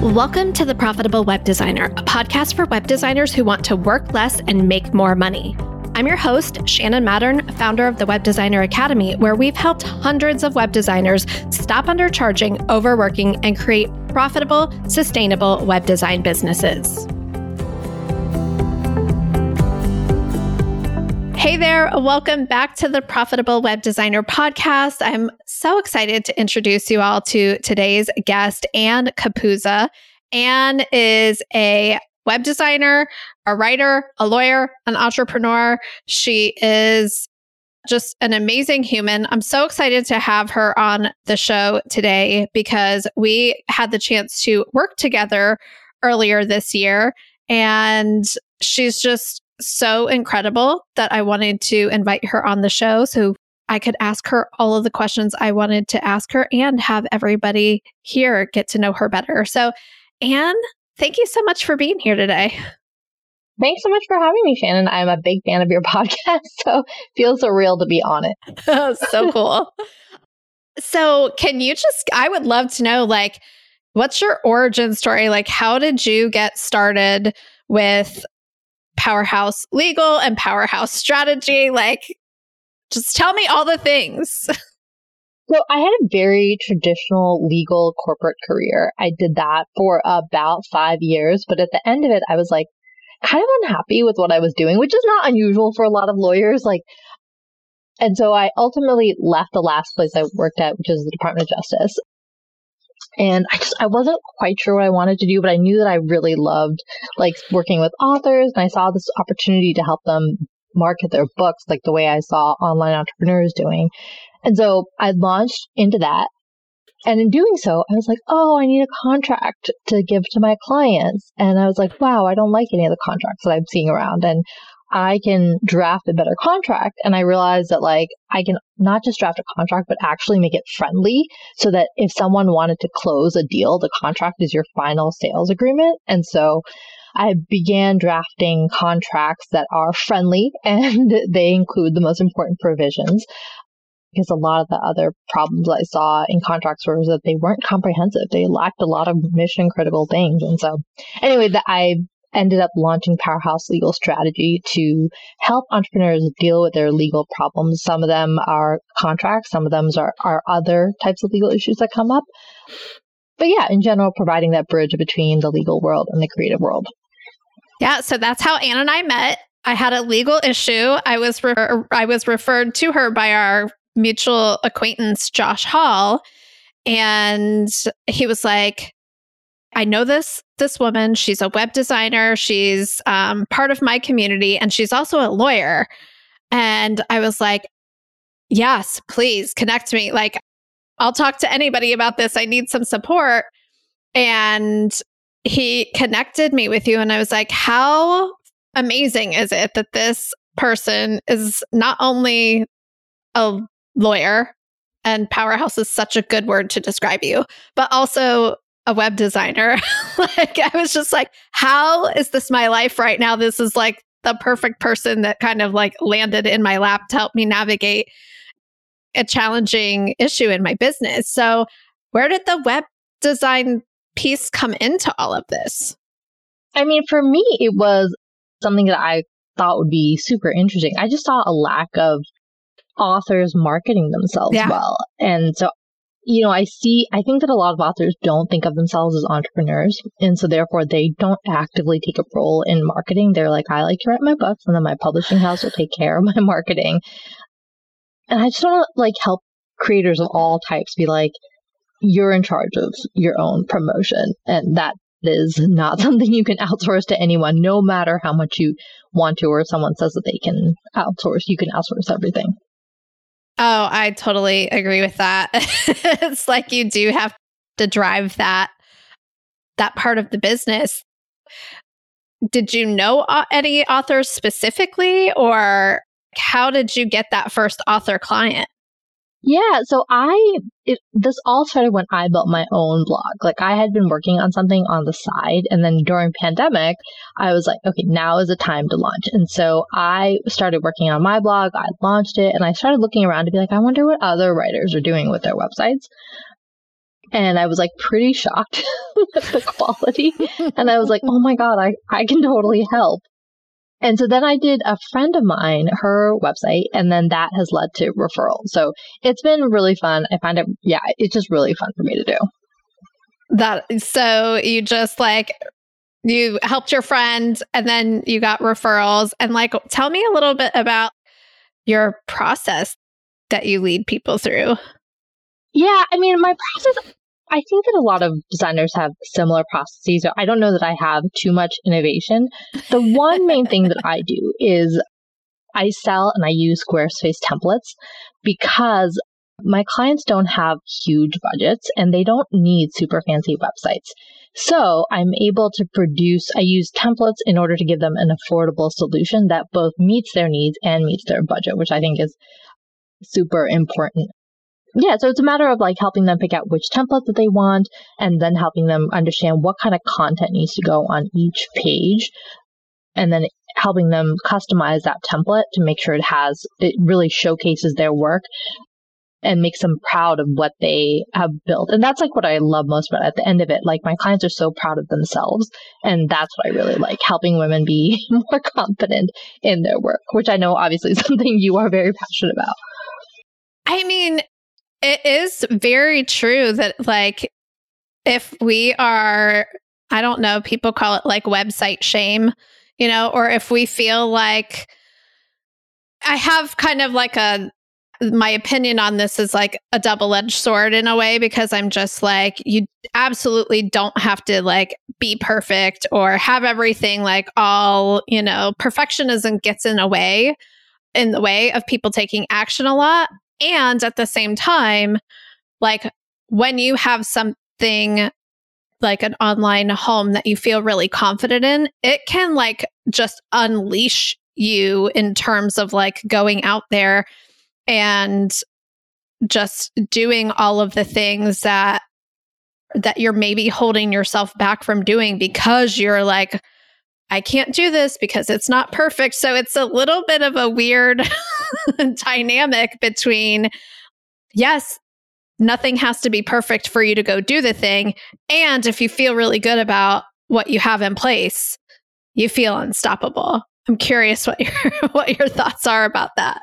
Welcome to The Profitable Web Designer, a podcast for web designers who want to work less and make more money. I'm your host, Shannon Mattern, founder of the Web Designer Academy, where we've helped hundreds of web designers stop undercharging, overworking, and create profitable, sustainable web design businesses. Hey there, welcome back to the Profitable Web Designer podcast. I'm so excited to introduce you all to today's guest, Anne Capuzza. Anne is a web designer, a writer, a lawyer, an entrepreneur. She is just an amazing human. I'm so excited to have her on the show today because we had the chance to work together earlier this year, and she's just so incredible that I wanted to invite her on the show so I could ask her all of the questions I wanted to ask her and have everybody here get to know her better. So, Anne, thank you so much for being here today. Thanks so much for having me, Shannon. I'm a big fan of your podcast, so it feels surreal to be on it. So cool. So I would love to know, what's your origin story? How did you get started with Powerhouse Legal and Powerhouse Strategy? Just tell me all the things. So I had a very traditional legal corporate career. I did that for about 5 years, but at the end of it, I was kind of unhappy with what I was doing, which is not unusual for a lot of lawyers. And so I ultimately left the last place I worked at, which is the Department of Justice. And I wasn't quite sure what I wanted to do, but I knew that I really loved working with authors, and I saw this opportunity to help them market their books the way I saw online entrepreneurs doing. And so I launched into that. And in doing so, I was oh, I need a contract to give to my clients. And I was wow, I don't like any of the contracts that I'm seeing around. And I can draft a better contract. And I realized that I can not just draft a contract, but actually make it friendly so that if someone wanted to close a deal, the contract is your final sales agreement. And so I began drafting contracts that are friendly and they include the most important provisions. Because a lot of the other problems I saw in contracts was that they weren't comprehensive. They lacked a lot of mission critical things. And so anyway, I ended up launching Powerhouse Legal Strategy to help entrepreneurs deal with their legal problems. Some of them are contracts, some of them are other types of legal issues that come up. But yeah, in general, providing that bridge between the legal world and the creative world. Yeah, so that's how Anne and I met. I had a legal issue. I was referred to her by our mutual acquaintance, Josh Hall. And he was I know this woman. She's a web designer. She's part of my community, and she's also a lawyer. And I was yes, please connect me. I'll talk to anybody about this. I need some support. And he connected me with you. And I was how amazing is it that this person is not only a lawyer, and powerhouse is such a good word to describe you, but also a web designer. I was just how is this my life right now? This is the perfect person that kind of landed in my lap to help me navigate a challenging issue in my business. So where did the web design piece come into all of this? I mean, for me, it was something that I thought would be super interesting. I just saw a lack of authors marketing themselves well. And so I think that a lot of authors don't think of themselves as entrepreneurs. And so therefore they don't actively take a role in marketing. They're I like to write my books and then my publishing house will take care of my marketing. And I just want to help creators of all types be you're in charge of your own promotion. And that is not something you can outsource to anyone, no matter how much you want to, or someone says that they can outsource. You can outsource everything. Oh, I totally agree with that. It's you do have to drive that part of the business. Did you know any authors specifically, or how did you get that first author client? Yeah, so this all started when I built my own blog. I had been working on something on the side, and then during pandemic, I was okay, now is the time to launch. And so I started working on my blog, I launched it, and I started looking around to be I wonder what other writers are doing with their websites. And I was like pretty shocked with the quality. And I was like, oh my God, I can totally help. And so then I did a friend of mine, her website, and then that has led to referrals. So it's been really fun. I find it, it's just really fun for me to do. So you just you helped your friend and then you got referrals. And tell me a little bit about your process that you lead people through. Yeah, I mean, my process, I think that a lot of designers have similar processes. So I don't know that I have too much innovation. The one main thing that I do is I sell and I use Squarespace templates because my clients don't have huge budgets and they don't need super fancy websites. So I'm able to I use templates in order to give them an affordable solution that both meets their needs and meets their budget, which I think is super important. Yeah, so it's a matter of helping them pick out which template that they want and then helping them understand what kind of content needs to go on each page and then helping them customize that template to make sure it really showcases their work and makes them proud of what they have built. And that's what I love most about it. At the end of it, my clients are so proud of themselves. And that's what I really like, helping women be more confident in their work, which I know obviously is something you are very passionate about. I mean, it is very true that if we are, I don't know, people call it website shame, or if we feel like I have kind of my opinion on this is a double-edged sword in a way, because I'm just you absolutely don't have to be perfect or have everything all, perfectionism gets in the way of people taking action a lot. And at the same time, when you have something like an online home that you feel really confident in, it can just unleash you in terms of going out there and just doing all of the things that you're maybe holding yourself back from doing because you're I can't do this because it's not perfect. So it's a little bit of a weird dynamic between, yes, nothing has to be perfect for you to go do the thing. And if you feel really good about what you have in place, you feel unstoppable. I'm curious what your thoughts are about that.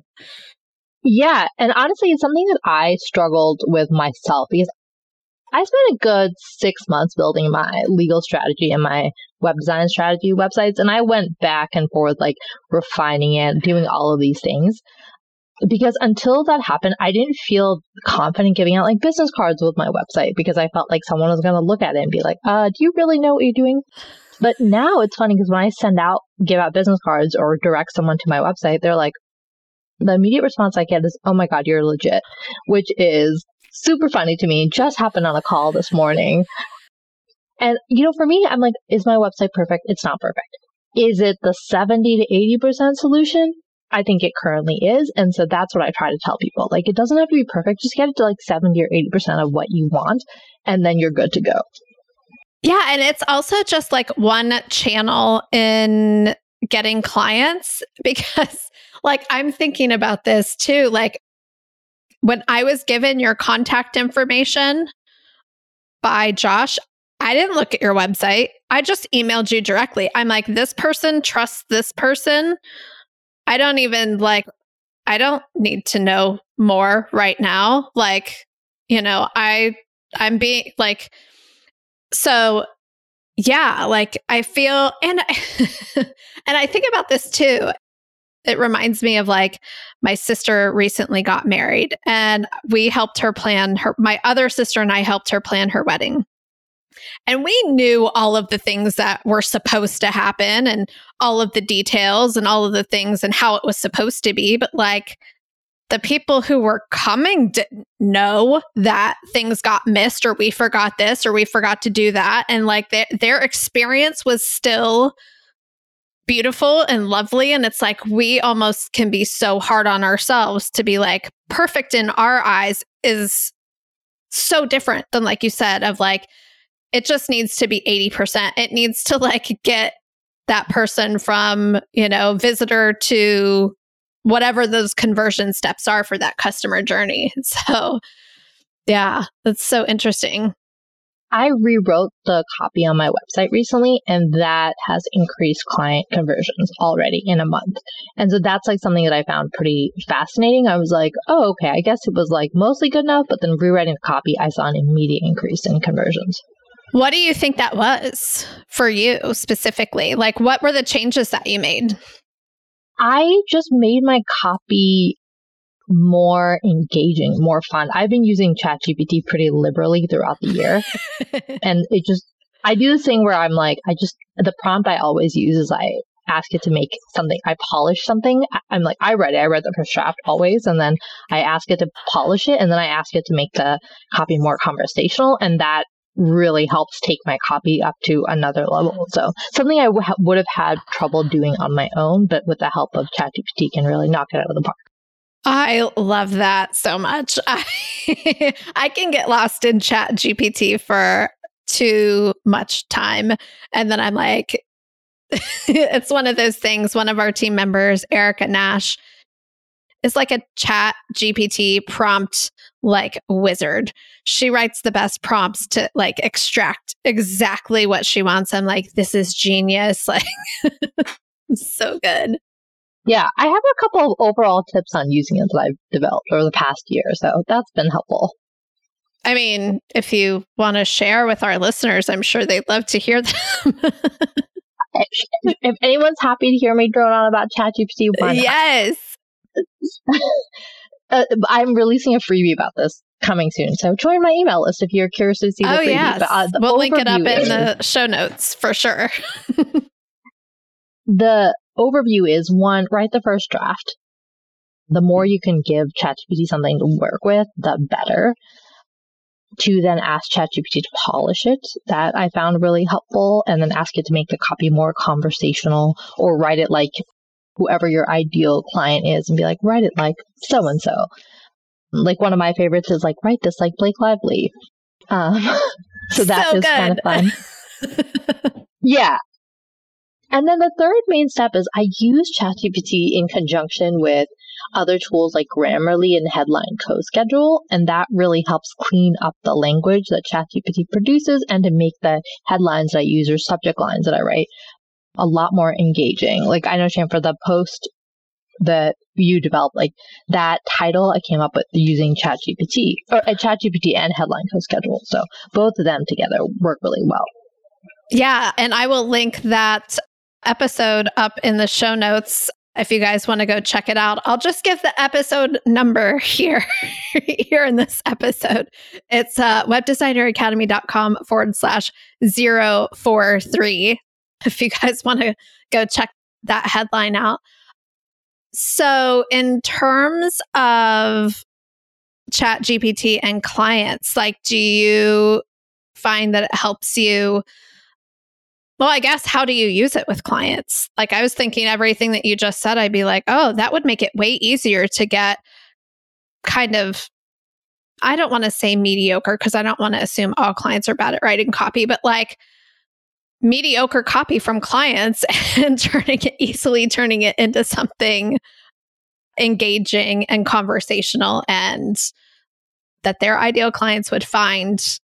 Yeah. And honestly, it's something that I struggled with myself because I spent a good 6 months building my legal strategy and my web design strategy websites. And I went back and forth, refining it, doing all of these things. Because until that happened, I didn't feel confident giving out business cards with my website because I felt like someone was going to look at it and be like, do you really know what you're doing? But now it's funny because when I give out business cards or direct someone to my website, they're the immediate response I get is, oh my God, you're legit, which is super funny to me. Just happened on a call this morning. And, for me, I'm is my website perfect? It's not perfect. Is it the 70 to 80% solution? I think it currently is. And so that's what I try to tell people. It doesn't have to be perfect. Just get it to 70 or 80% of what you want, and then you're good to go. Yeah. And it's also just one channel in getting clients because I'm thinking about this too. When I was given your contact information by Josh, I didn't look at your website. I just emailed you directly. I'm this person trusts this person. I don't even I don't need to know more right now. I'm being so yeah, I feel, and and I think about this too. It reminds me of my sister recently got married and we helped her plan my other sister and I helped her plan her wedding. And we knew all of the things that were supposed to happen and all of the details and all of the things and how it was supposed to be. But the people who were coming didn't know that things got missed or we forgot this or we forgot to do that. And their experience was still beautiful and lovely. And it's we almost can be so hard on ourselves to be perfect in our eyes is so different than you said of it just needs to be 80%. It needs to get that person from, visitor to whatever those conversion steps are for that customer journey. So Yeah, that's so interesting. I rewrote the copy on my website recently, and that has increased client conversions already in a month. And so that's like something that I found pretty fascinating. I was like, oh, okay, I guess it was like mostly good enough, but then rewriting the copy, I saw an immediate increase in conversions. What do you think that was for you specifically? Like, what were the changes that you made? I just made my copy more engaging, more fun. I've been using ChatGPT pretty liberally throughout the year. And I do this thing where I'm like, the prompt I always use is I ask it to make something, I polish something. I'm like, I read the first draft always. And then I ask it to polish it. And then I ask it to make the copy more conversational. And that really helps take my copy up to another level. So something I would have had trouble doing on my own, but with the help of ChatGPT can really knock it out of the park. I love that so much. I can get lost in ChatGPT for too much time. And then I'm like, it's one of those things. One of our team members, Erica Nash, is like a ChatGPT prompt like wizard. She writes the best prompts to like extract exactly what she wants. I'm like, this is genius. Like, so good. Yeah, I have a couple of overall tips on using it that I've developed over the past year, so that's been helpful. I mean, if you want to share with our listeners, I'm sure they'd love to hear them. If anyone's happy to hear me drone on about ChatGPT, why not? Yes. I'm releasing a freebie about this coming soon, so join my email list if you're curious to see the freebie. Yes. But, we'll link it up in the show notes for sure. The overview is 1, write the first draft. The more you can give ChatGPT something to work with, the better. 2, then ask ChatGPT to polish it. That I found really helpful. And then ask it to make the copy more conversational, or write it like whoever your ideal client is and be like, write it like so-and-so. Like one of my favorites is like, write this like Blake Lively. So that is kind of fun. Yeah. And then the third main step is I use ChatGPT in conjunction with other tools like Grammarly and Headline CoSchedule, and that really helps clean up the language that ChatGPT produces and to make the headlines that I use or subject lines that I write a lot more engaging. Like I know, Shan, for the post that you developed, like that title I came up with using ChatGPT and Headline CoSchedule. So both of them together work really well. Yeah, and I will link that episode up in the show notes if you guys want to go check it out. I'll just give the episode number here in this episode. It's webdesigneracademy.com/043 if you guys want to go check that headline out. So in terms of ChatGPT and clients, like, do you find that it helps you? Well, I guess, how do you use it with clients? Like, I was thinking everything that you just said, I'd be like, oh, that would make it way easier to get kind of, I don't want to say mediocre because I don't want to assume all clients are bad at writing copy, but like mediocre copy from clients and turning it into something engaging and conversational, and that their ideal clients would find.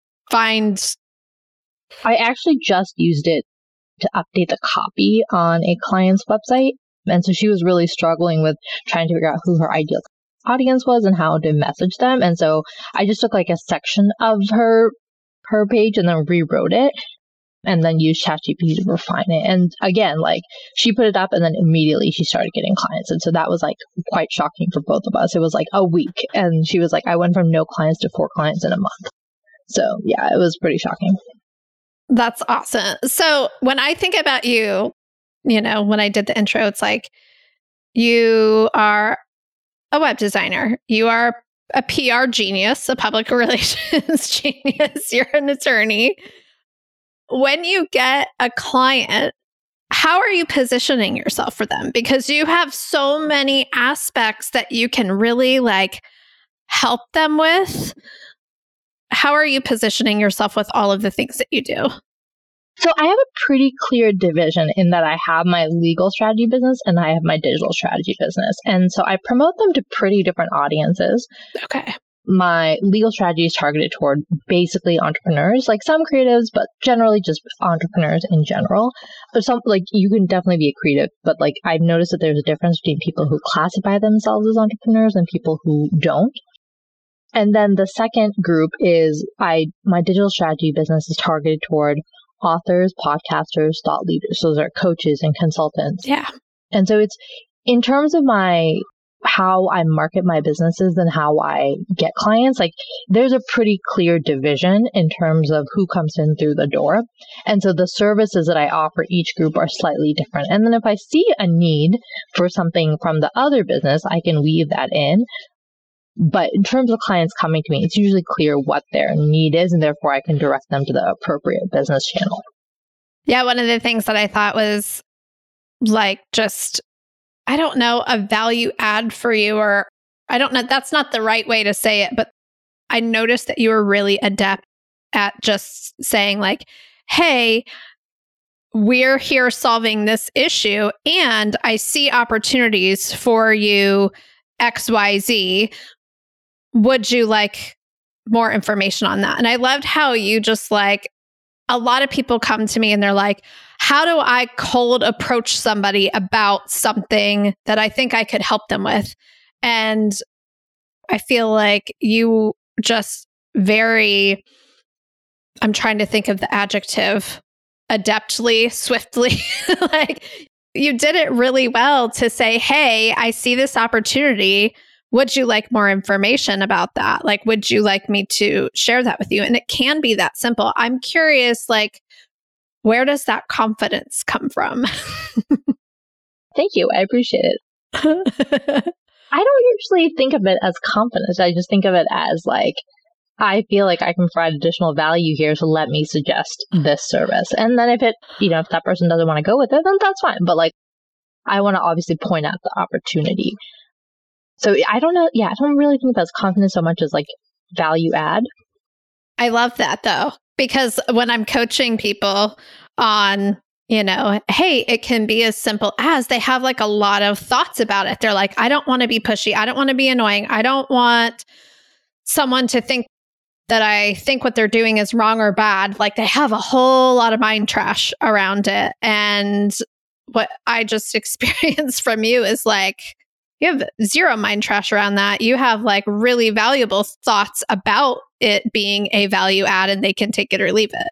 I actually just used it to update the copy on a client's website. And so she was really struggling with trying to figure out who her ideal audience was and how to message them. And so I just took like a section of her page and then rewrote it and then used ChatGPT to refine it. And again, like she put it up and then immediately she started getting clients. And so that was like quite shocking for both of us. It was like a week. And she was like, I went from no clients to 4 clients in a month. So yeah, it was pretty shocking. That's awesome. So when I think about you, when I did the intro, it's like you are a web designer. You are a PR genius, a public relations genius. You're an attorney. When you get a client, how are you positioning yourself for them? Because you have so many aspects that you can really like help them with. How are you positioning yourself with all of the things that you do? So I have a pretty clear division in that I have my legal strategy business and I have my digital strategy business. And so I promote them to pretty different audiences. Okay. my legal strategy is targeted toward basically entrepreneurs, like some creatives, but generally just entrepreneurs in general. But some, like, you can definitely be a creative, but like I've noticed that there's a difference between people who classify themselves as entrepreneurs and people who don't. And then the second group is my digital strategy business is targeted toward authors, podcasters, thought leaders. So those are coaches and consultants. Yeah. And so it's in terms of how I market my businesses and how I get clients, like there's a pretty clear division in terms of who comes in through the door. And so the services that I offer each group are slightly different. And then if I see a need for something from the other business, I can weave that in. But in terms of clients coming to me, it's usually clear what their need is, and therefore I can direct them to the appropriate business channel. Yeah, one of the things that I thought was like just, I don't know, a value add for you, or I don't know, that's not the right way to say it, but I noticed that you were really adept at just saying like, hey, we're here solving this issue and I see opportunities for you XYZ. Would you like more information on that? And I loved how you just like, a lot of people come to me and they're like, how do I cold approach somebody about something that I think I could help them with? And I feel like you just very, I'm trying to think of the adjective, adeptly, swiftly, like you did it really well to say, hey, I see this opportunity. Would you like more information about that? Like, would you like me to share that with you? And it can be that simple. I'm curious, like, where does that confidence come from? Thank you. I appreciate it. I don't usually think of it as confidence. I just think of it as like, I feel like I can provide additional value here, so let me suggest this service. And then if if that person doesn't want to go with it, then that's fine. But like, I want to obviously point out the opportunity. So I don't know. Yeah, I don't really think that's confidence so much as like value add. I love that though, because when I'm coaching people on, hey, it can be as simple as they have like a lot of thoughts about it. They're like, I don't want to be pushy. I don't want to be annoying. I don't want someone to think that I think what they're doing is wrong or bad. Like they have a whole lot of mind trash around it. And what I just experienced from you is like, you have zero mind trash around that. You have like really valuable thoughts about it being a value add and they can take it or leave it.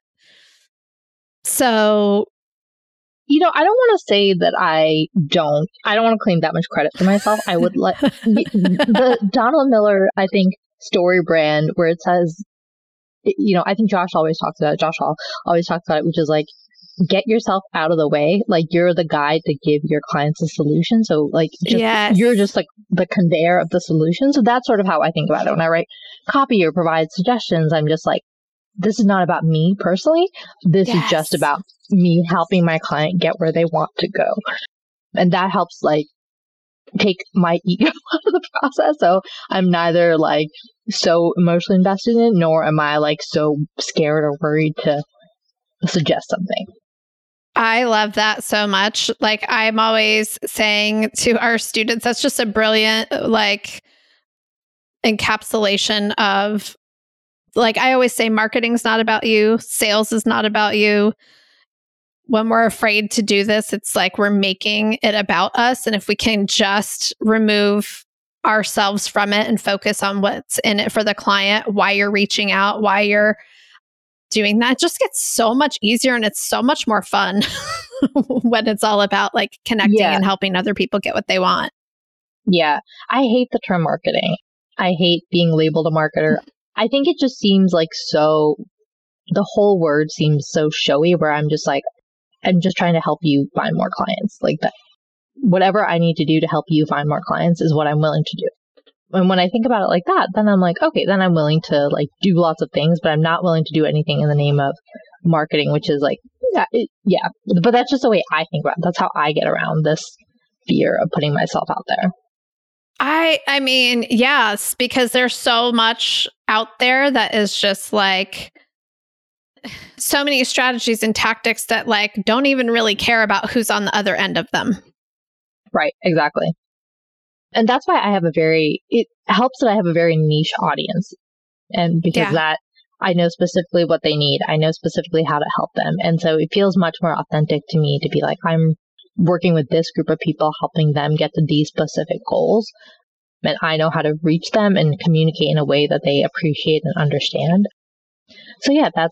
So, I don't want to say that I don't want to claim that much credit for myself. I would like the Donald Miller, I think, story brand where it says, I think Josh Hall always talks about it, which is like, get yourself out of the way. Like you're the guy to give your clients a solution. So like you're just like the conveyor of the solution. So that's sort of how I think about it. When I write copy or provide suggestions, I'm just like, this is not about me personally. This is just about me helping my client get where they want to go. And that helps like take my ego out of the process. So I'm neither like so emotionally invested in it, nor am I like so scared or worried to suggest something. I love that so much. Like I'm always saying to our students, that's just a brilliant like encapsulation of like, I always say marketing's not about you. Sales is not about you. When we're afraid to do this, it's like we're making it about us. And if we can just remove ourselves from it and focus on what's in it for the client, why you're reaching out, why you're doing that, it just gets so much easier and it's so much more fun when it's all about like connecting and helping other people get what they want. Yeah. I hate the term marketing. I hate being labeled a marketer. I think it just seems like the whole word seems so showy where I'm just like, I'm just trying to help you find more clients. Like that, whatever I need to do to help you find more clients is what I'm willing to do. And when I think about it like that, then I'm like, okay, then I'm willing to like do lots of things, but I'm not willing to do anything in the name of marketing, which is like, yeah. But that's just the way I think about it. That's how I get around this fear of putting myself out there. I mean, yes, because there's so much out there that is just like so many strategies and tactics that like don't even really care about who's on the other end of them. Right, exactly. And that's why it helps that I have a very niche audience. And because that I know specifically what they need. I know specifically how to help them. And so it feels much more authentic to me to be like, I'm working with this group of people, helping them get to these specific goals. And I know how to reach them and communicate in a way that they appreciate and understand. So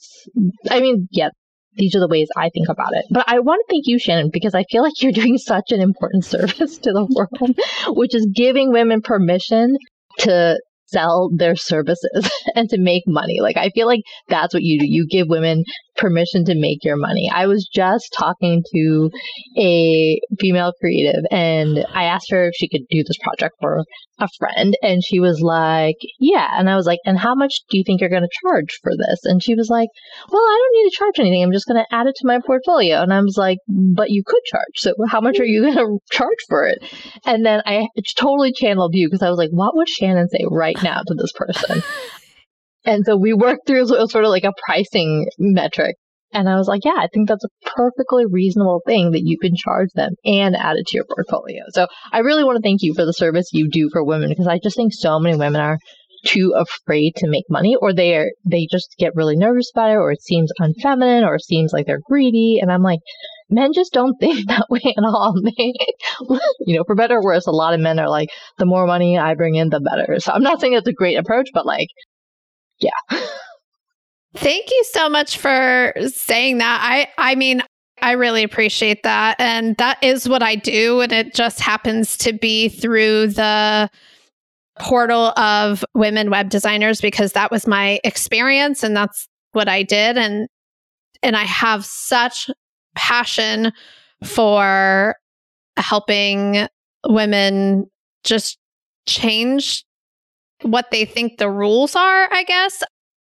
these are the ways I think about it. But I want to thank you, Shannon, because I feel like you're doing such an important service to the world, which is giving women permission to sell their services and to make money. Like, I feel like that's what you do. You give women permission to make your money. I was just talking to a female creative and I asked her if she could do this project for a friend. And she was like, yeah. And I was like, and how much do you think you're going to charge for this? And she was like, well, I don't need to charge anything. I'm just going to add it to my portfolio. And I was like, but you could charge. So how much are you going to charge for it? And then I totally channeled you because I was like, what would Shannon say right now to this person? And so we worked through sort of like a pricing metric. And I was like, yeah, I think that's a perfectly reasonable thing that you can charge them and add it to your portfolio. So I really want to thank you for the service you do for women, because I just think so many women are too afraid to make money, or they just get really nervous about it, or it seems unfeminine, or it seems like they're greedy. And I'm like, men just don't think that way at all. They, for better or worse, a lot of men are like, the more money I bring in, the better. So I'm not saying it's a great approach, but like, yeah. Thank you so much for saying that. I mean, I really appreciate that. And that is what I do. And it just happens to be through the portal of women web designers, because that was my experience and that's what I did. And I have such passion for helping women just change what they think the rules are, I guess.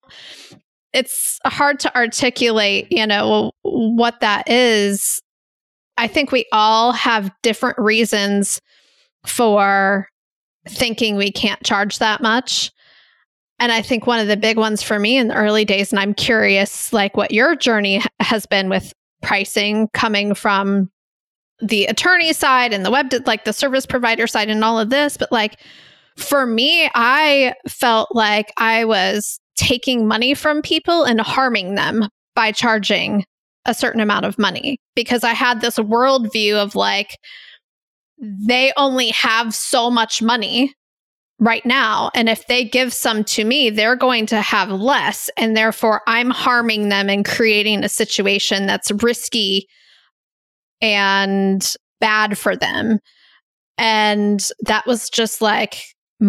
It's hard to articulate, what that is. I think we all have different reasons for thinking we can't charge that much. And I think one of the big ones for me in the early days, and I'm curious, like what your journey has been with pricing, coming from the attorney side and the web, like the service provider side and all of this. But like, for me, I felt like I was taking money from people and harming them by charging a certain amount of money, because I had this worldview of like, they only have so much money right now. And if they give some to me, they're going to have less. And therefore, I'm harming them and creating a situation that's risky and bad for them. And that was just like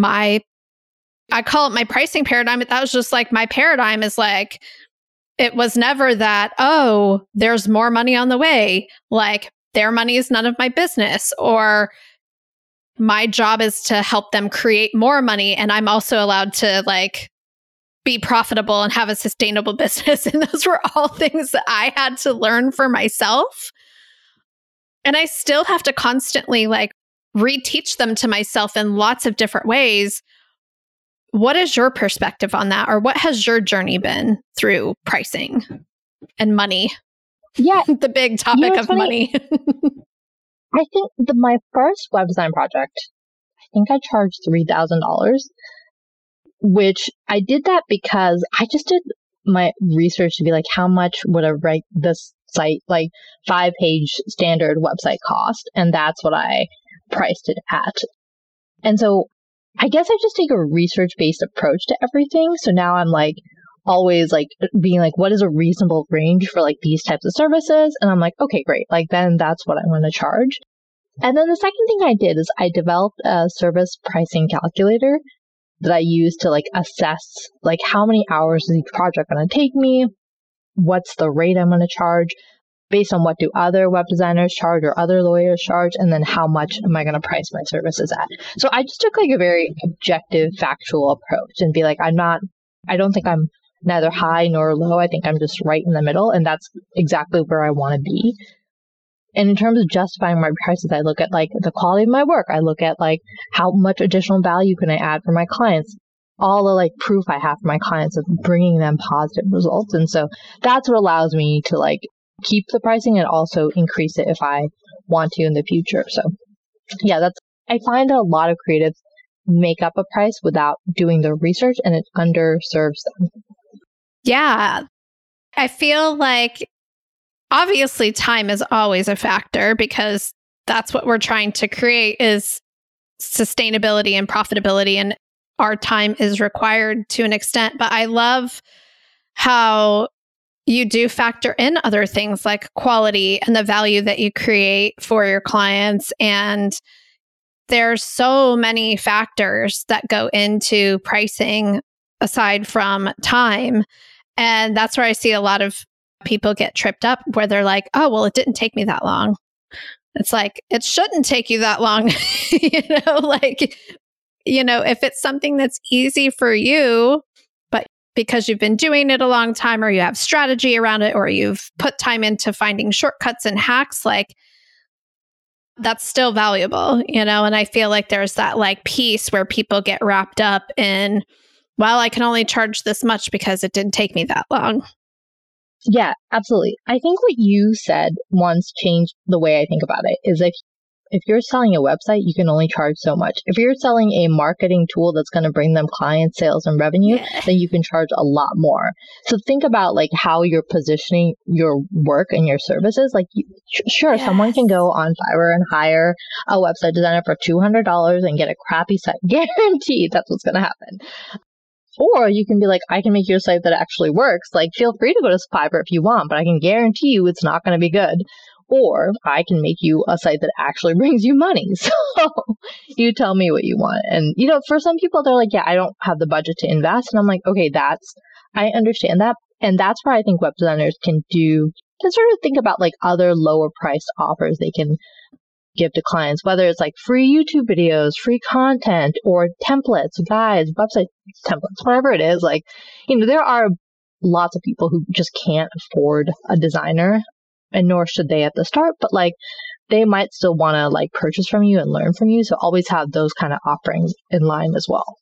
I call it my pricing paradigm, but that was just like my paradigm is like, it was never that, oh, there's more money on the way. Like their money is none of my business, or my job is to help them create more money. And I'm also allowed to like be profitable and have a sustainable business. And those were all things that I had to learn for myself. And I still have to constantly like reteach them to myself in lots of different ways. What is your perspective on that? Or what has your journey been through pricing and money? Yeah. The big topic of money. I think my first web design project, I think I charged $3,000, which I did that because I just did my research to be like, how much would this site, like 5-page standard website cost? And that's what I priced it at. And so I guess I just take a research-based approach to everything. So now I'm like always like being like, what is a reasonable range for like these types of services? And I'm like, okay, great. Like then that's what I'm going to charge. And then the second thing I did is I developed a service pricing calculator that I use to like assess like how many hours is each project going to take me? What's the rate I'm going to charge? Based on what do other web designers charge or other lawyers charge, and then how much am I going to price my services at? So I just took like a very objective, factual approach and be like, I don't think I'm neither high nor low. I think I'm just right in the middle, and that's exactly where I want to be. And in terms of justifying my prices, I look at like the quality of my work. I look at like how much additional value can I add for my clients? All the like proof I have for my clients of bringing them positive results. And so that's what allows me to like keep the pricing and also increase it if I want to in the future. So yeah, that's I find that a lot of creatives make up a price without doing the research, and it underserves them. Yeah. I feel like obviously time is always a factor because that's what we're trying to create is sustainability and profitability, and our time is required to an extent. But I love how you do factor in other things like quality and the value that you create for your clients. And there's so many factors that go into pricing aside from time. And that's where I see a lot of people get tripped up where they're like, oh, well, it didn't take me that long. It's like, it shouldn't take you that long. If it's something that's easy for you, but because you've been doing it a long time or you have strategy around it or you've put time into finding shortcuts and hacks, like that's still valuable, and I feel like there's that like piece where people get wrapped up in, well, I can only charge this much because it didn't take me that long. Yeah, absolutely. I think what you said once changed the way I think about it is if you're selling a website, you can only charge so much. If you're selling a marketing tool that's going to bring them clients, sales, and revenue, then you can charge a lot more. So think about like how you're positioning your work and your services. Like, sure, someone can go on Fiverr and hire a website designer for $200 and get a crappy site. Guaranteed that's what's going to happen. Or you can be like, I can make your site that actually works. Like, feel free to go to Fiverr if you want, but I can guarantee you it's not going to be good. Or I can make you a site that actually brings you money. So you tell me what you want. And, for some people, they're like, yeah, I don't have the budget to invest. And I'm like, okay, I understand that. And that's where I think web designers can sort of think about like other lower priced offers they can give to clients, whether it's like free YouTube videos, free content, or templates, guides, website templates, whatever it is. Like, there are lots of people who just can't afford a designer, and nor should they at the start, but like they might still want to like purchase from you and learn from you. So always have those kind of offerings in line as well.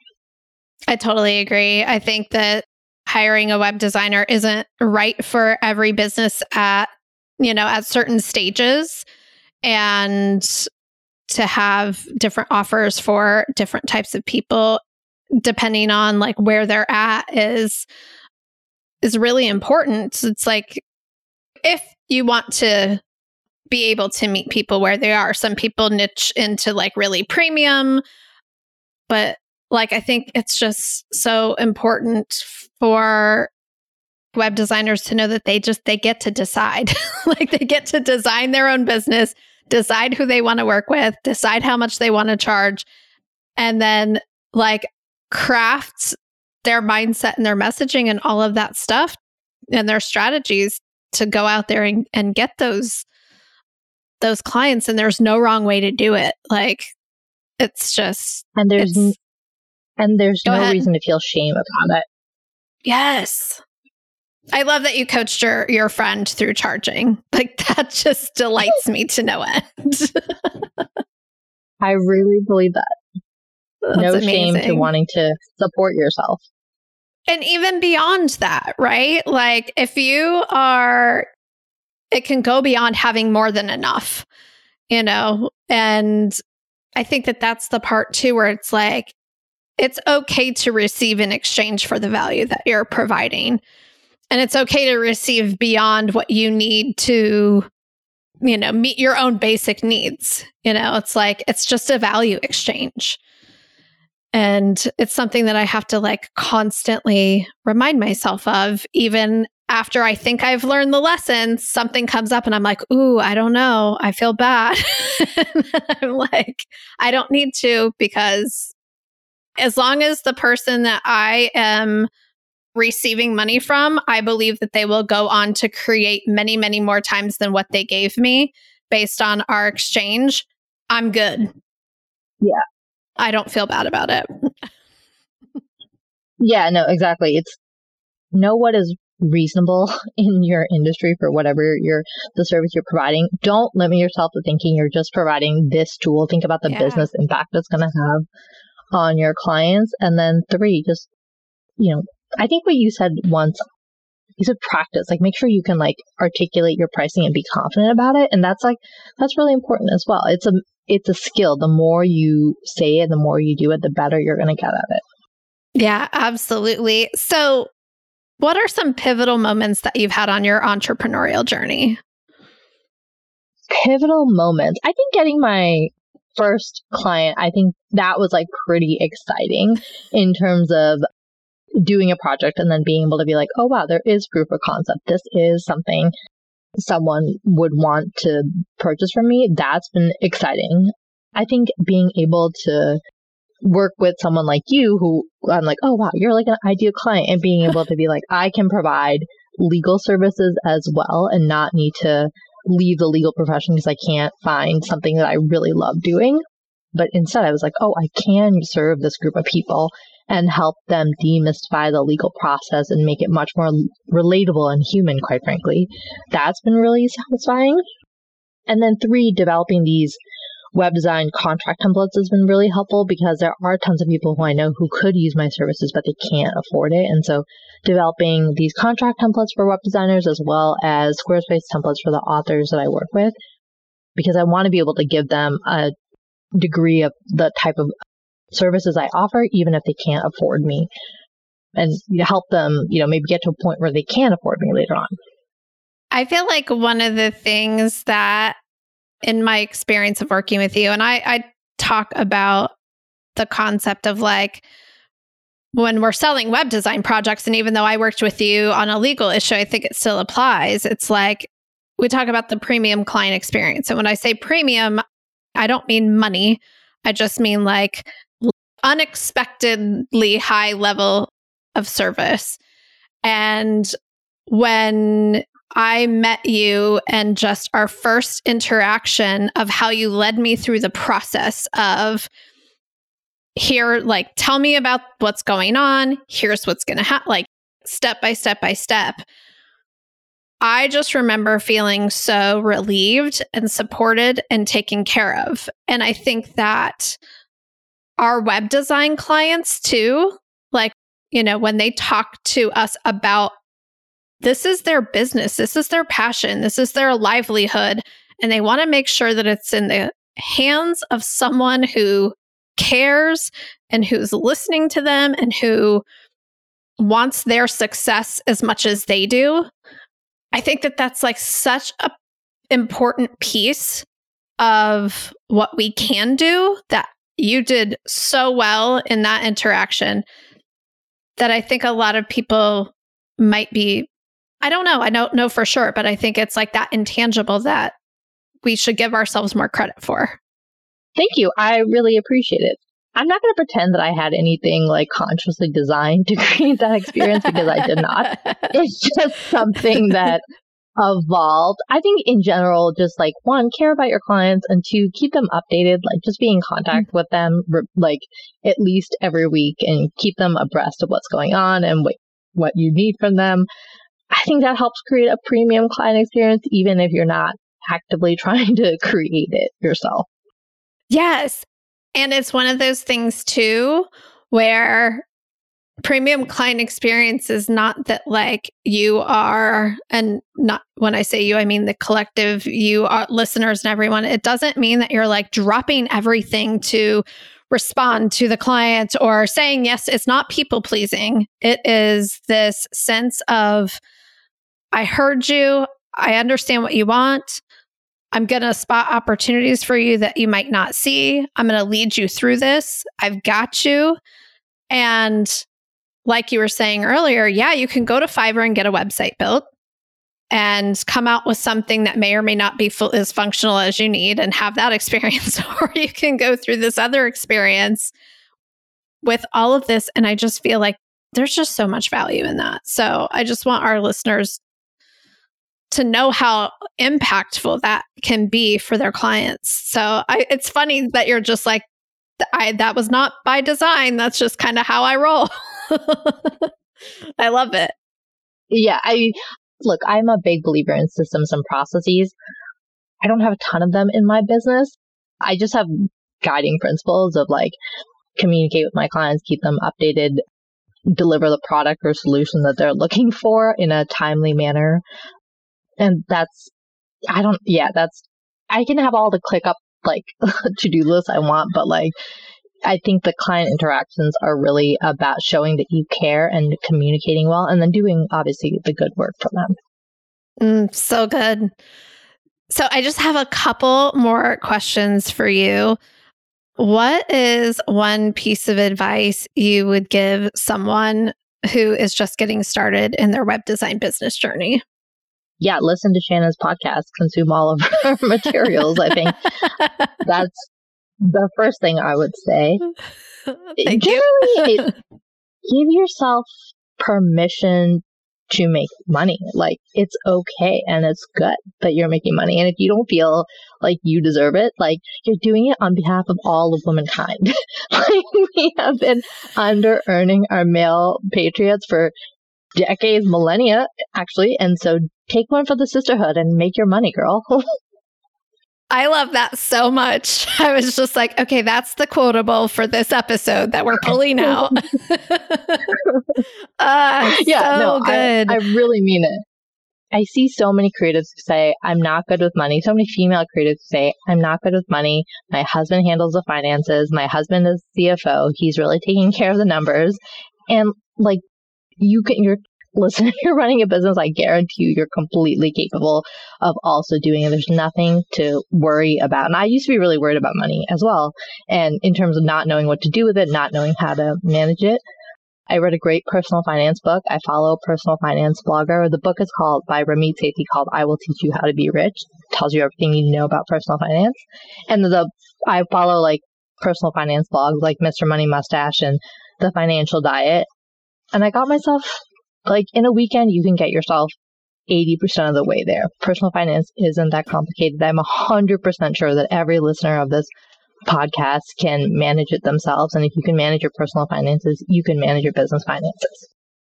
I totally agree. I think that hiring a web designer isn't right for every business at certain stages. And to have different offers for different types of people, depending on like where they're at is really important. It's like, if you want to be able to meet people where they are, some people niche into like really premium, but like, I think it's just so important for web designers to know that they get to decide. Like, they get to design their own business, decide who they want to work with, decide how much they want to charge, and then like craft their mindset and their messaging and all of that stuff and their strategies to go out there and get those clients. And there's no wrong way to do it. Like, it's just, and there's no reason to feel shame about it. Yes. I love that you coached your friend through charging. Like, that just delights me to no end. I really believe that. That's no amazing. Shame to wanting to support yourself. And even beyond that, right? Like, it can go beyond having more than enough, and I think that that's the part too, where it's like, it's okay to receive in exchange for the value that you're providing. And it's okay to receive beyond what you need to, meet your own basic needs. It's like, it's just a value exchange. And it's something that I have to like constantly remind myself of, even after I think I've learned the lessons. Something comes up and I'm like, ooh, I don't know. I feel bad. And I'm like, I don't need to, because as long as the person that I am receiving money from, I believe that they will go on to create many, many more times than what they gave me based on our exchange, I'm good. Yeah. I don't feel bad about it. Yeah, no, exactly. It's know what is reasonable in your industry for whatever the service you're providing. Don't limit yourself to thinking you're just providing this tool. Think about the business impact it's going to have on your clients. And then 3, just, I think what you said once, you said practice, like make sure you can like articulate your pricing and be confident about it. And that's really important as well. it's a skill. The more you say it, the more you do it, the better you're going to get at it. Yeah, absolutely. So what are some pivotal moments that you've had on your entrepreneurial journey? Pivotal moments. I think getting my first client, I think that was like pretty exciting in terms of doing a project and then being able to be like, oh, wow, there is proof of concept. This is something someone would want to purchase from me. That's been exciting. I think being able to work with someone like you who I'm like, oh, wow, you're like an ideal client, and being able to be like, I can provide legal services as well and not need to leave the legal profession because I can't find something that I really love doing. But instead I was like, oh, I can serve this group of people and help them demystify the legal process and make it much more relatable and human, quite frankly. That's been really satisfying. And then 3, developing these web design contract templates has been really helpful because there are tons of people who I know who could use my services, but they can't afford it. And so developing these contract templates for web designers as well as Squarespace templates for the authors that I work with, because I want to be able to give them a degree of the type of services I offer, even if they can't afford me, and help them, maybe get to a point where they can afford me later on. I feel like one of the things that in my experience of working with you, and I talk about the concept of like when we're selling web design projects, and even though I worked with you on a legal issue, I think it still applies. It's like we talk about the premium client experience. And when I say premium, I don't mean money. I just mean like unexpectedly high level of service. And when I met you and just our first interaction of how you led me through the process of here, like, tell me about what's going on. Here's what's going to happen, like step by step by step. I just remember feeling so relieved and supported and taken care of. And I think that our web design clients too, like, when they talk to us about this is their business, this is their passion, this is their livelihood, and they want to make sure that it's in the hands of someone who cares and who's listening to them and who wants their success as much as they do. I think that that's like such an important piece of what we can do that you did so well in that interaction that I think a lot of people might be, I don't know for sure, but I think it's like that intangible that we should give ourselves more credit for. Thank you. I really appreciate it. I'm not going to pretend that I had anything like consciously designed to create that experience because I did not. It's just something that evolved. I think in general, just like 1, care about your clients, and 2, keep them updated, like just be in contact with them like at least every week and keep them abreast of what's going on and what you need from them. I think that helps create a premium client experience, even if you're not actively trying to create it yourself. Yes. And it's one of those things too, where premium client experience is not that like you are, and not when I say you, I mean the collective, you are listeners and everyone. It doesn't mean that you're like dropping everything to respond to the client or saying yes. It's not people pleasing. It is this sense of, I heard you. I understand what you want. I'm going to spot opportunities for you that you might not see. I'm going to lead you through this. I've got you. And like you were saying earlier, yeah, you can go to Fiverr and get a website built and come out with something that may or may not be as functional as you need and have that experience. Or you can go through this other experience with all of this. And I just feel like there's just so much value in that. So I just want our listeners to know how impactful that can be for their clients. So it's funny that you're just like, that was not by design. That's just kind of how I roll. I love it. Yeah, look, I'm a big believer in systems and processes. I don't have a ton of them in my business. I just have guiding principles of like communicate with my clients, keep them updated, deliver the product or solution that they're looking for in a timely manner. And I can have all the like to-do list I want, but like I think the client interactions are really about showing that you care and communicating well, and then doing obviously the good work for them. So good. So I just have a couple more questions for you. What is one piece of advice you would give someone who is just getting started in their web design business journey? Yeah, listen to Shannon's podcast, consume all of her materials. I think that's the first thing I would say. Thank Generally, you. give yourself permission to make money. Like, it's okay and it's good that you're making money. And if you don't feel like you deserve it, like, you're doing it on behalf of all of womankind. Like, we have been under earning our male patriots for decades, millennia, actually. And so take one for the sisterhood and make your money, girl. I love that so much. I was just like, okay, that's the quotable for this episode that we're pulling out. Good. I really mean it. I see so many creatives who say, I'm not good with money. So many female creatives who say, I'm not good with money. My husband handles the finances. My husband is CFO. He's really taking care of the numbers. And like, listen, if you're running a business, I guarantee you, you're completely capable of also doing it. There's nothing to worry about. And I used to be really worried about money as well. And in terms of not knowing what to do with it, not knowing how to manage it. I read a great personal finance book. I follow a personal finance blogger. The book is called by Ramit Sethi called I Will Teach You How to Be Rich. It tells you everything you know about personal finance. And I follow like personal finance blogs like Mr. Money Mustache and The Financial Diet. And I got myself, like, in a weekend, you can get yourself 80% of the way there. Personal finance isn't that complicated. I'm 100% sure that every listener of this podcast can manage it themselves. And if you can manage your personal finances, you can manage your business finances.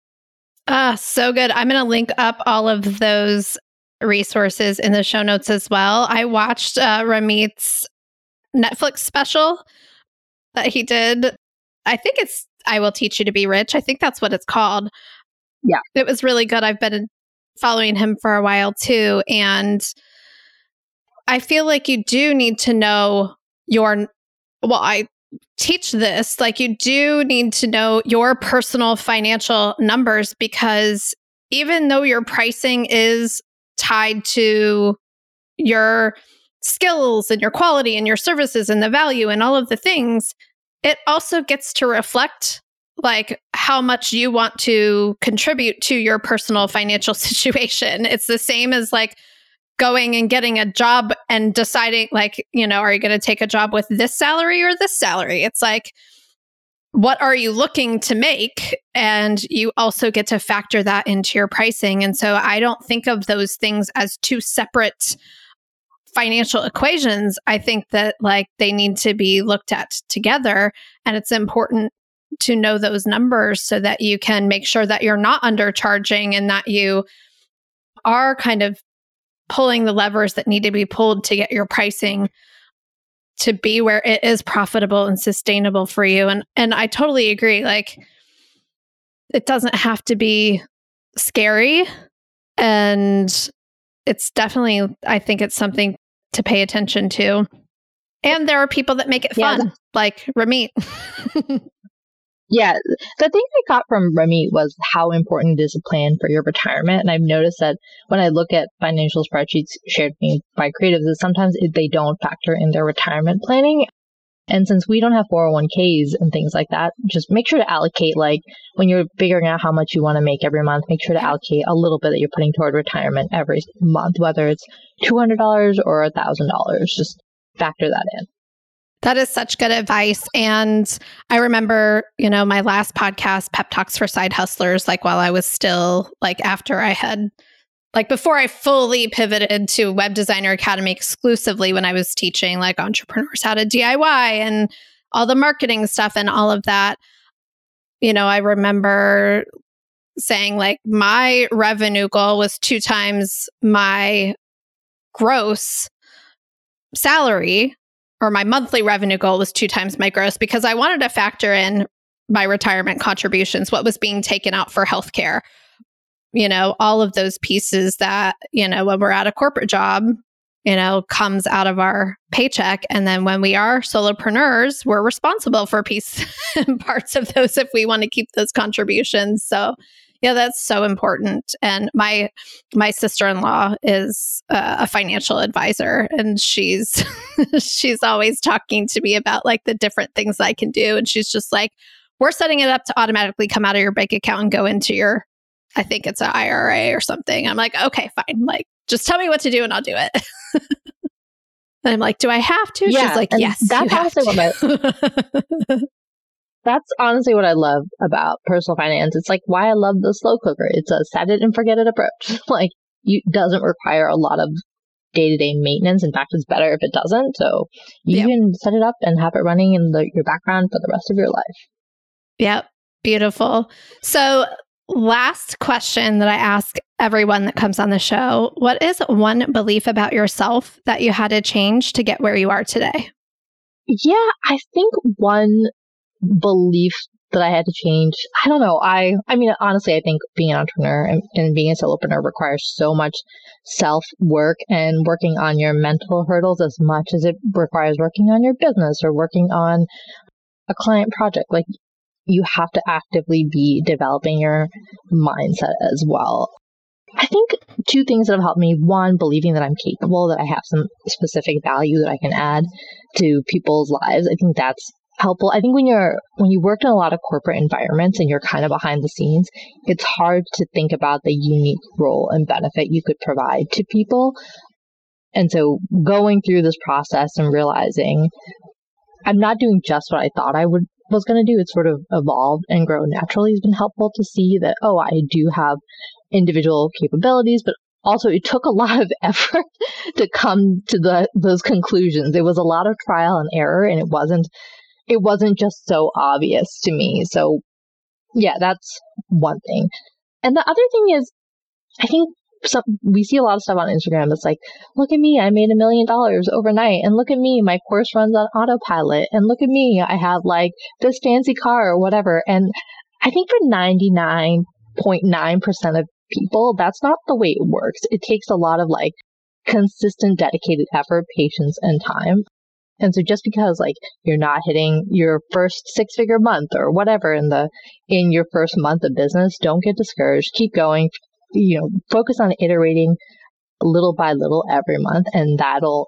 So good. I'm going to link up all of those resources in the show notes as well. I watched Ramit's Netflix special that he did. I think it's I Will Teach You to Be Rich. I think that's what it's called. Yeah. It was really good. I've been following him for a while too. And I feel like you do need to know I teach this, like you do need to know your personal financial numbers, because even though your pricing is tied to your skills and your quality and your services and the value and all of the things, it also gets to reflect like how much you want to contribute to your personal financial situation. It's the same as like going and getting a job and deciding like, are you going to take a job with this salary or this salary? It's like, what are you looking to make? And you also get to factor that into your pricing. And so I don't think of those things as two separate financial equations. I think that like they need to be looked at together, and it's important to know those numbers so that you can make sure that you're not undercharging and that you are kind of pulling the levers that need to be pulled to get your pricing to be where it is profitable and sustainable for you. And I totally agree. Like, it doesn't have to be scary. And it's definitely, I think it's something to pay attention to. And there are people that make it fun, like Ramit. Yeah, the thing I got from Ramit was how important it is to plan for your retirement. And I've noticed that when I look at financial spreadsheets shared with me by creatives, is sometimes they don't factor in their retirement planning. And since we don't have 401ks and things like that, just make sure to allocate, like when you're figuring out how much you want to make every month, make sure to allocate a little bit that you're putting toward retirement every month, whether it's $200 or $1,000. Just factor that in. That is such good advice. And I remember, my last podcast, Pep Talks for Side Hustlers, like while I was still like after I had, like before I fully pivoted to Web Designer Academy exclusively, when I was teaching like entrepreneurs how to DIY and all the marketing stuff and all of that, I remember saying like my revenue goal was 2 times my gross salary, or my monthly revenue goal was 2 times my gross, because I wanted to factor in my retirement contributions, what was being taken out for healthcare, all of those pieces that, when we're at a corporate job, comes out of our paycheck. And then when we are solopreneurs, we're responsible for a piece and parts of those if we want to keep those contributions. So yeah, that's so important. And my sister-in-law is a financial advisor, and she's she's always talking to me about like the different things I can do. And she's just like, we're setting it up to automatically come out of your bank account and go into your, I think it's an IRA or something. I'm like, okay, fine. Like, just tell me what to do and I'll do it. And I'm like, do I have to? Yeah, she's like, yes, that's you have to. That's honestly what I love about personal finance. It's like why I love the slow cooker. It's a set it and forget it approach. Like, it doesn't require a lot of day-to-day maintenance. In fact, it's better if it doesn't. So you can set it up and have it running in your background for the rest of your life. Yep. Beautiful. So last question that I ask everyone that comes on the show, what is one belief about yourself that you had to change to get where you are today? Yeah, I think one belief that I had to change, I don't know. I mean, honestly, I think being an entrepreneur and being a solopreneur requires so much self-work and working on your mental hurdles as much as it requires working on your business or working on a client project. Like, you have to actively be developing your mindset as well. I think two things that have helped me. One, believing that I'm capable, that I have some specific value that I can add to people's lives. I think that's helpful. I think when you work in a lot of corporate environments and you're kind of behind the scenes, it's hard to think about the unique role and benefit you could provide to people. And so going through this process and realizing I'm not doing just what I thought I was going to do, it's sort of evolved and grown naturally has been helpful to see that, oh, I do have individual capabilities, but also it took a lot of effort to come to those conclusions. It was a lot of trial and error, and it wasn't just so obvious to me. So yeah, that's one thing. And the other thing is, I think we see a lot of stuff on Instagram that's like, look at me, I made $1 million overnight. And look at me, my course runs on autopilot. And look at me, I have like this fancy car or whatever. And I think for 99.9% of people, that's not the way it works. It takes a lot of like consistent, dedicated effort, patience, and time. And so just because like you're not hitting your first 6-figure month or whatever in your first month of business, don't get discouraged. Keep going. Focus on iterating little by little every month. And that'll,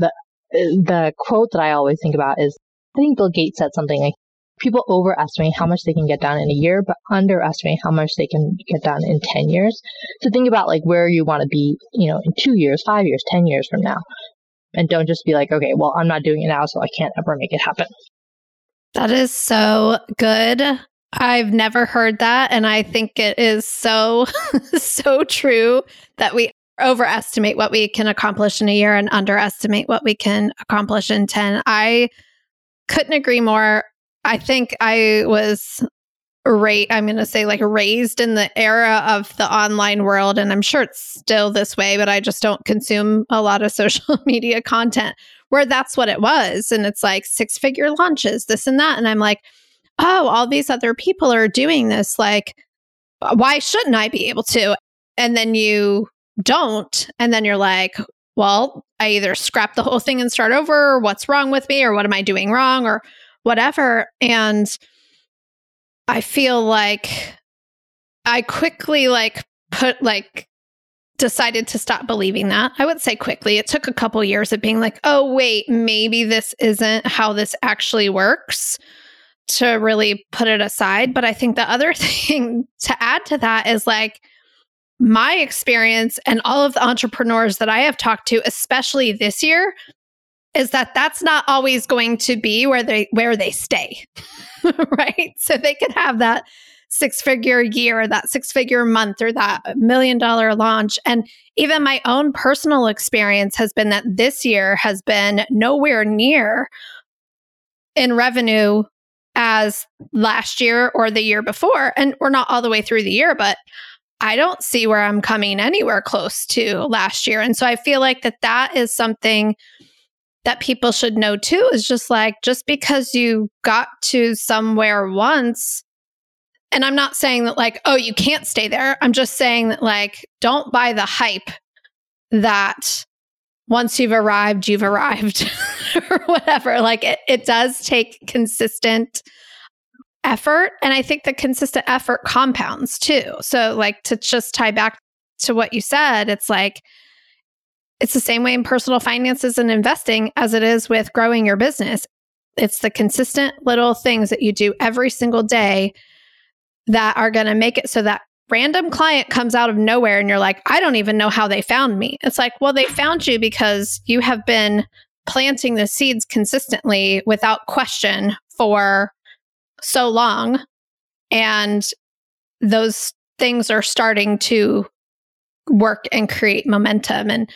the quote that I always think about is, I think Bill Gates said something like, people overestimate how much they can get done in a year, but underestimate how much they can get done in 10 years. So think about like where you want to be, in 2 years, 5 years, 10 years from now. And don't just be like, okay, well, I'm not doing it now, so I can't ever make it happen. That is so good. I've never heard that. And I think it is so, so true that we overestimate what we can accomplish in a year and underestimate what we can accomplish in 10. I couldn't agree more. I think I was I'm going to say like raised in the era of the online world. And I'm sure it's still this way, but I just don't consume a lot of social media content where that's what it was. And it's like 6-figure launches, this and that. And I'm like, oh, all these other people are doing this. Like, why shouldn't I be able to? And then you don't. And then you're like, well, I either scrap the whole thing and start over, or what's wrong with me, or what am I doing wrong, or whatever. And I feel like I quickly decided to stop believing that. I would say quickly. It took a couple years of being like, oh, wait, maybe this isn't how this actually works, to really put it aside. But I think the other thing to add to that is like my experience and all of the entrepreneurs that I have talked to, especially this year, is that that's not always going to be where they stay, right? So they could have that 6-figure year, that 6-figure month, or that $1 million launch. And even my own personal experience has been that this year has been nowhere near in revenue as last year or the year before. And we're not all the way through the year, but I don't see where I'm coming anywhere close to last year. And so I feel like that is something that people should know too, is just like, just because you got to somewhere once, and I'm not saying that like, oh, you can't stay there. I'm just saying that like, don't buy the hype that once you've arrived or whatever. Like it does take consistent effort. And I think the consistent effort compounds too. So like to just tie back to what you said, it's like, it's the same way in personal finances and investing as it is with growing your business. It's the consistent little things that you do every single day that are going to make it so that random client comes out of nowhere and you're like, I don't even know how they found me. It's like, well, they found you because you have been planting the seeds consistently without question for so long. And those things are starting to work and create momentum. And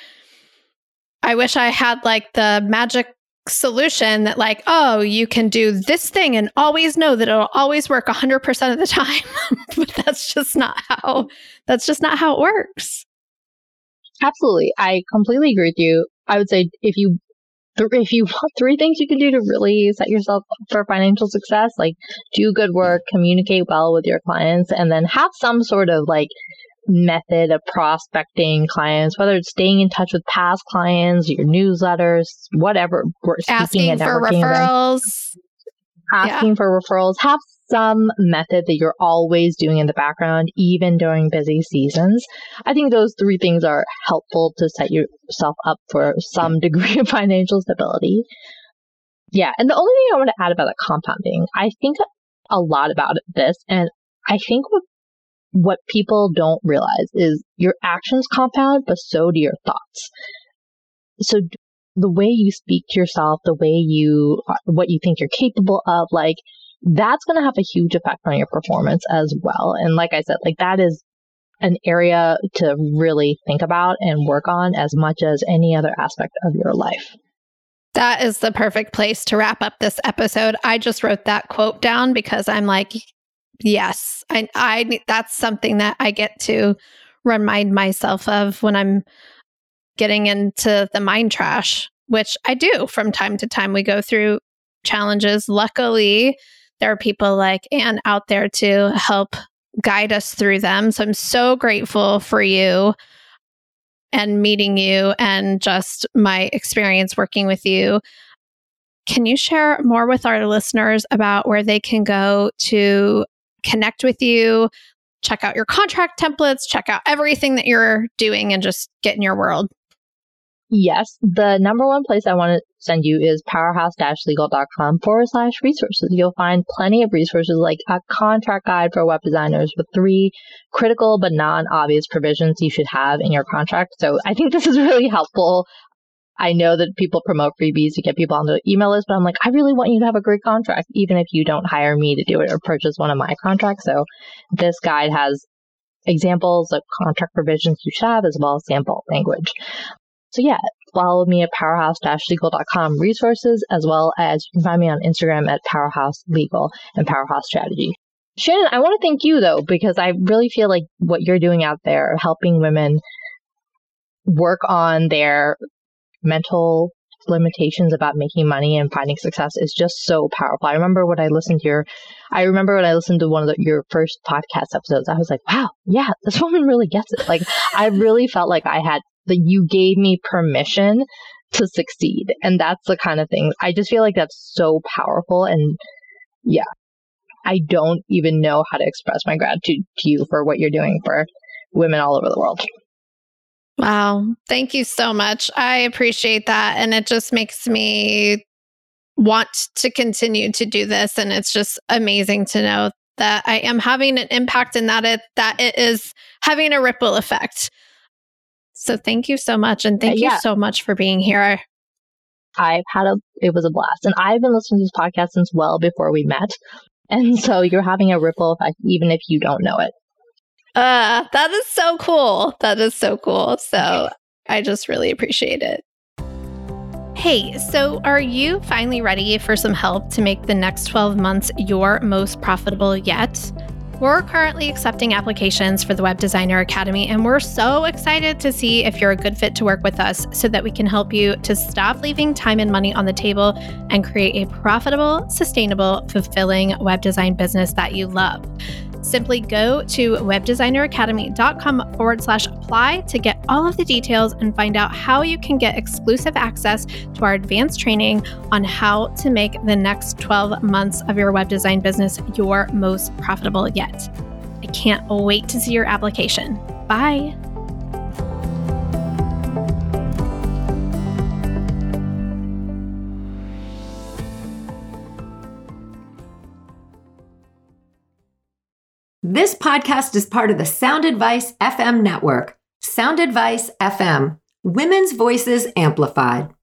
I wish I had like the magic solution that like, oh, you can do this thing and always know that it'll always work 100% of the time. But that's just not how it works. Absolutely. I completely agree with you. I would say if you want 3 things you can do to really set yourself up for financial success, like do good work, communicate well with your clients, and then have some sort of like method of prospecting clients, whether it's staying in touch with past clients, your newsletters, whatever. Asking for referrals. For referrals. Have some method that you're always doing in the background, even during busy seasons. I think those 3 things are helpful to set yourself up for some degree of financial stability. Yeah. And the only thing I want to add about the compounding, I think a lot about this. And I think what people don't realize is your actions compound, but so do your thoughts. So the way you speak to yourself, what you think you're capable of, like that's going to have a huge effect on your performance as well. And like I said, like that is an area to really think about and work on as much as any other aspect of your life. That is the perfect place to wrap up this episode. I just wrote that quote down because I'm like, yes, I that's something that I get to remind myself of when I'm getting into the mind trash, which I do from time to time. We go through challenges. Luckily, there are people like Anne out there to help guide us through them. So I'm so grateful for you and meeting you and just my experience working with you. Can you share more with our listeners about where they can go to connect with you, check out your contract templates, check out everything that you're doing, and just get in your world? Yes. The number one place I want to send you is powerhouse-legal.com/resources. You'll find plenty of resources like a contract guide for web designers with 3 critical but non-obvious provisions you should have in your contract. So I think this is really helpful. I know that people promote freebies to get people on the email list, but I'm like, I really want you to have a great contract, even if you don't hire me to do it or purchase one of my contracts. So this guide has examples of contract provisions you should have as well as sample language. So yeah, follow me at powerhouse-legal.com resources, as well as you can find me on Instagram at Powerhouse Legal and Powerhouse Strategy. Shannon, I want to thank you though, because I really feel like what you're doing out there, helping women work on their mental limitations about making money and finding success is just so powerful. I remember when I listened to one of your first podcast episodes, I was like, wow, yeah, this woman really gets it. Like, I really felt like you gave me permission to succeed. And that's the kind of thing, I just feel like that's so powerful. And yeah, I don't even know how to express my gratitude to you for what you're doing for women all over the world. Wow. Thank you so much. I appreciate that. And it just makes me want to continue to do this. And it's just amazing to know that I am having an impact and that it is having a ripple effect. So thank you so much. And thank you so much for being here. It was a blast. And I've been listening to this podcast since well before we met. And so you're having a ripple effect, even if you don't know it. That is so cool. That is so cool. So I just really appreciate it. Hey, so are you finally ready for some help to make the next 12 months your most profitable yet? We're currently accepting applications for the Web Designer Academy, and we're so excited to see if you're a good fit to work with us so that we can help you to stop leaving time and money on the table and create a profitable, sustainable, fulfilling web design business that you love. Simply go to webdesigneracademy.com/apply to get all of the details and find out how you can get exclusive access to our advanced training on how to make the next 12 months of your web design business your most profitable yet. I can't wait to see your application. Bye. This podcast is part of the Sound Advice FM network. Sound Advice FM, women's voices amplified.